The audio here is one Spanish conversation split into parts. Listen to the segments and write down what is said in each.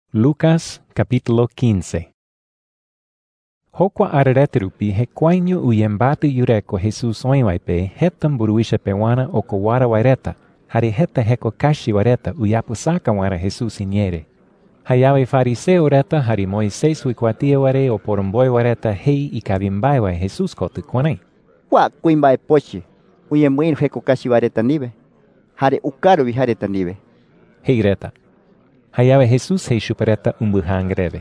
Lucas capítulo 15. Hokwa arareterupi hekwainyo uyembatu yureko Jesus oinwaipe hetam buruisha pewana okowara waireta, hari heta heko kashi wareta uyapusaka wara Jesus iniere. Hayawe fariseo reta hari Moisés uikwatia ware o poromboy wareta hei ikabimbai wa Jesus kotu kwanai. Wa kuimbai pochi, uyemwin heko kashi wareta nive, hari ukaru vihareta nive. Hei reta. Hayawe Jesus hei shupareta umbuhangreve.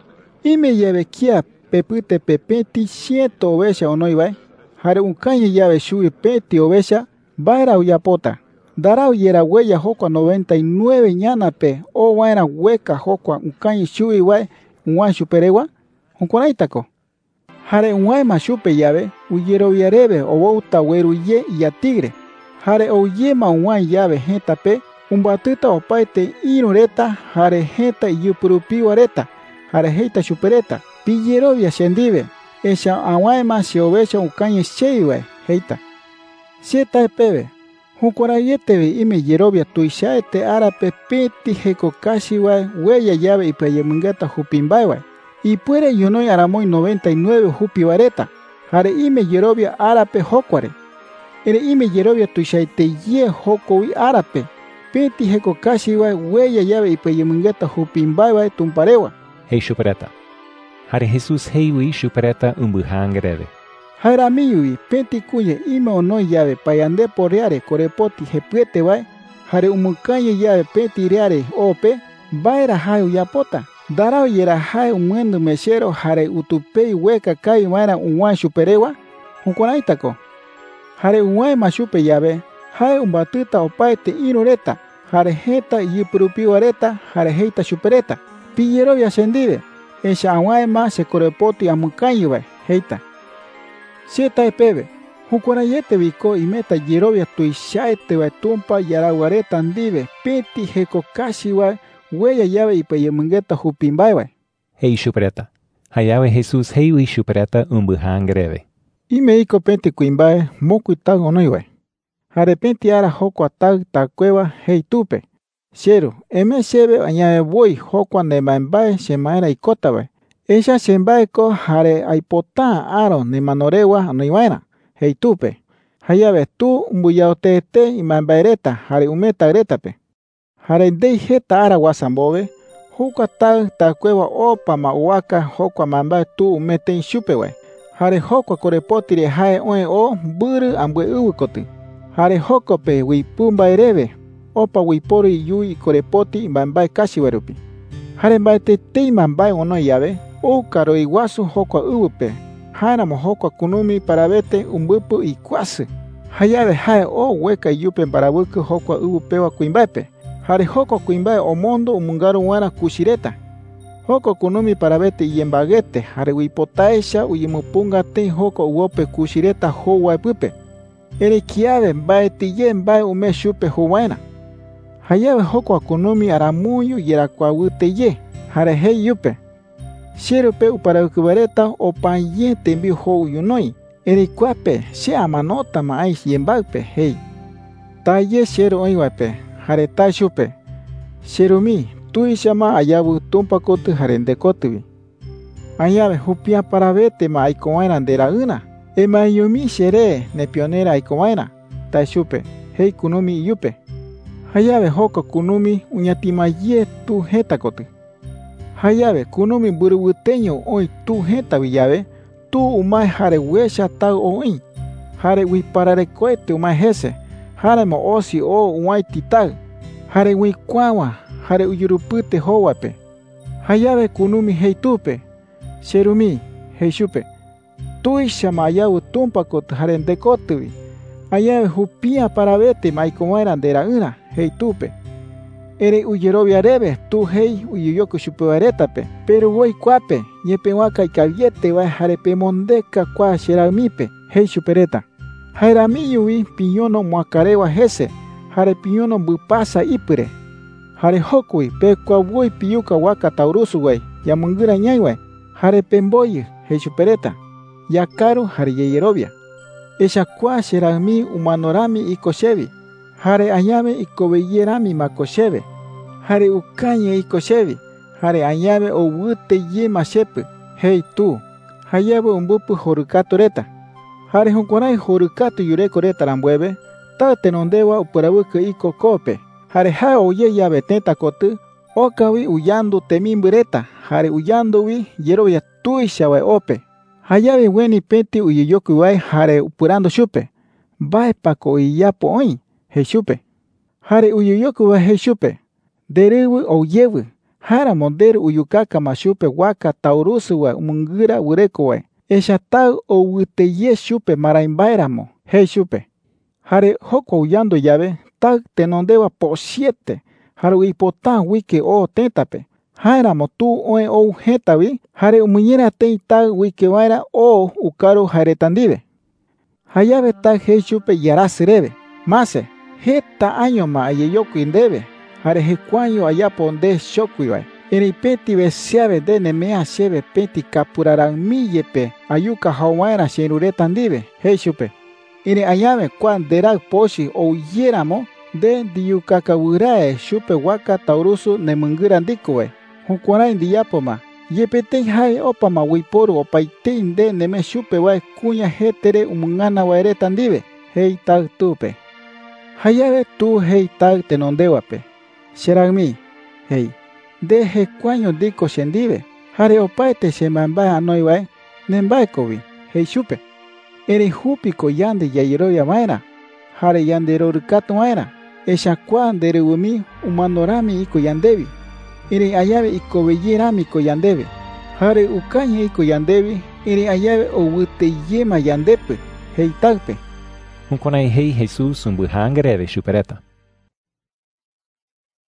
Ime yave kia pepute pepeti 100 oveja onoibai, hari uncaña yave shui peti oveja, baira uyapota. Darau yera huella hokwa 99 ñanape, o waina hueca hokwa uncaña shui wai, unwan superewa, unkonaitako. Hare unwai ma shupe yave, uyero yarebe o wouta weru ye y a tigre. Hare o yema unwan yave hentape, umbatuta opaite inureta, hare henta yuprupi wareta, hare heita supereta, pillero via shendive, esha awaima si ovecha uncaña sheiwe, heita. Sieta pebe. Hukorayeteve ime yerovia tuishaete arape peti heko kashiwai huella llave y peyemungeta hupimbaiwai. Y puere yunoi aramoy 99 hupiwareta. Hare ime yerovia arape hokware. Ere ime yerovia tuishaete ye hokowi arape. Peti heko kashiwai huella llave y peyemungeta hupimbaiwai tumparewa. Hei shupareta. Hare Jesus heiwi shupareta umbuhangreve. Jairamiui peti kuye ime onoi llave payande poreare corepoti jepuete vai, hare umucaye llave peti reare ope, baira hai uyapota. Darao yera hai umuendo mechero hare utupei hueca kai vaina unwan superewa, unkonaitako. Hare unwai mashupe llave, hai umbatuta opaite inureta, hare heta yiprupi wareta, hare heita supereta. Pillero viascendive, esha anwai ma se corepoti amucaye vai, heita. Sieta pebe, hukorayete viko y meta yerovia tuishaete wa tumpa yaraguareta andive, peti heko kashiwa, huella llave y peyemungeta hupimbaiwa. Hei shupareta. Hayawe Jesus heiwi shupareta umbuhangreve. Ime iko peti kuimbae, moku tag onoiwa. Hare peti ara hoko atag tacueva hei tupe. Shero, eme shebe añave voy hoko nemambae shemaera ikotawa. Ella shembaeko hare aipota aro ne manorewa anoiwaina, hei tupe. Hayabe tu umbuyaotete y mambaereta, hare umeta gretape. Hare dei heta ara wasambobe, huka ta cueva opa ma uaka hokwa mambae tu umete in shupewe. Hare hokwa korepotire hae oe o buru ambue uwikote. Hare hokope wipumba erebe, opa wipori yui korepoti mambae kashiwerupi. Hare mbaete tei mambae ono yabe, o karo iguasu hokwa uwupe, hanamo hokwa kunumi parabete umbupu y kwase. Hayabe hae o weka yupe barabuku hokwa uwupewa kuimbaepe. Hare hokwa kuimbae omondo umungaru wana kushireta. Hokwa kunumi parabete y embagete, hare wipotaesha uyimupunga te hokwa uope kushireta howa pupe. Ere kiabe mbaeti ye mbae ume shupe huwaina. Hayabe hokwa kunumi aramuyu yerakwa wute ye, hare hei yupe. Sherupe uparakubareta o panye tembi ho yunoi. Erikuape, she amanota maais yembaupe, hei. Taye shero oiwape, hare ta shupe. Sherumi, tuishama ayabu tumpakotu harendekotubi. Ayabe hupia parabete ma aikomaina dera una. Ema yumi shere ne pionera aikomaina. Ta shupe, hei kunumi yupe. Hayabe hoko kunumi unyatima ye tu hetakotu. Hayabe kunumi burubuteño oi tu heta villabe, tu umai hare huesha tau oi. Hare wiparare coete umai hese, hare mo osi o umai titag. Hare wikwawa, hare uyurupute howape. Hayabe kunumi heitupe, sherumi, heishupe. Tuisha mayabu tumpakot hare ndekotubi. Hayabe hupia parabete maikomaeran dera una, heitupe. Ere uyerovia rebe, tu hei uyoku shupuaretape, pero voy cuape, yepe waka y caviete va jarepe mondeka kwa sheramipe, hei shupereta. Jairami yui piñono muacarewa hese, jare piñono bupasa ipure. Jare hokui, pe kwa voy piyuka waka taurusu wey, yamungira ñaiwe, jarepe mboye, hei shupereta. Yakaru jare yerovia. Esha kwa sherami umanorami ikoshevi, jare ayame ikobeyerami makosheve. Hare ukañe ikoshevi, Jare añave owite yema shepe. Hey tú. Hayabe umbupu jorukatu reta. Jare junkonai jorukatu yureko reta rambueve. Ta tenondewa upurabuke iko kope. Jare ha oye yabe teta kotu. Okawi uyando temimbureta. Jare uyando wi yero ya tuishawe ope. Hayabe weni peti uyoyoku wai jare upurando shupe. Bae pako iyapo oi. He shupe. Jare uyoyoku wai he shupe. Derewu oyewu. Jara monderu uyukaka mashupe waka taurusu wa mungira ureko wai. Esha tau o witeye shupe maraimbairamo. He shupe. Jare hoko uyando yabe. Tag tenondewa po 7. Jare uipota wike o tentape. Jairamo tu oe o hetawi. Jare umuñera te tag wike waira o ukaru jare tandive. Hayabe tag he shupe yarasirebe. Mase. Heta año ma ayeyoku indebe. Jare hekuaño ayapo onde shokuiwai. Eri peti besiabe de nemea shebe peti kapuraran miyepe. Ayuka hawaira shenure tandive. He shupe. Eri ayabe kuan derag poshi o yeramo. De diyukakawurae shupe waka taurusu nemungirandikuwe. Hukuarai diyapoma. Yepete hai opama wiporu opaitein de neme shupe wae kuña hetere umungana waere tandive. Hei tag tupe. Hayabe tu hei tag tenondewape. Sheragmi. Hei. De hekuaño diko shendive. Hare opaite shemambae anoi wae. Nembae kovi. Hei shupe. Eri hupiko yande yayiroya maera. Hare yandero rukatu maera. Esha kuan derewumi umanorami iko yandevi. Iri ayabe iko beyerami iko yandevi. Hare ukaña iko yandevi. Iri ayabe owute yema yandepe. Heitagpe. Hunkonai hei Jesus umbuhangereve shupereta.